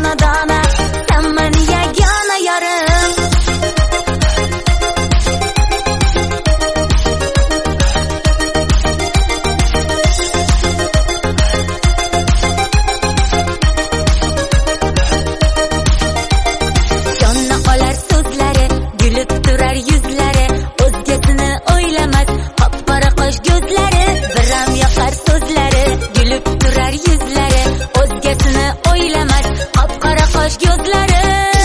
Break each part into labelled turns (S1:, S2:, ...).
S1: dona dona, sen meni yagona yarim. Jonna olar so'zlari, gülüp durar yuzlari, o'zgasini o'ylamas qop-qora qosh ko'zlari. Biram yoqar so'zlari, gülüp durar yuzlari, o'zgasini o'ylamas qop-qora qosh ko'zlari.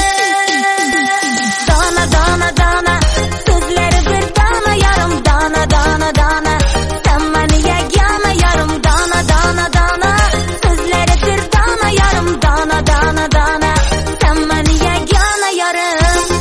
S1: Dona dona dona, so'zlari bir dona yarim, dona dona dona, sen meni yagona yarim. Dona dona dona, so'zlari bir dona yarim, dona dona dona, sen meni yagona yarim.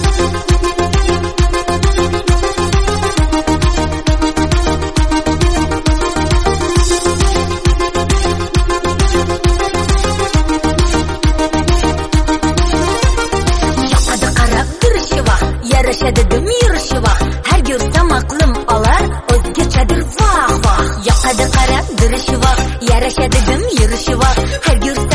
S1: Yoqada qarab turishi vaq, yarashadi dim yurishi vaq, har ko'rsam aqlim olar o'zgachadir vaq vaq. Yoqada qarab turishi vaq, yarashadi dim yurishi vaq, har ko'rsam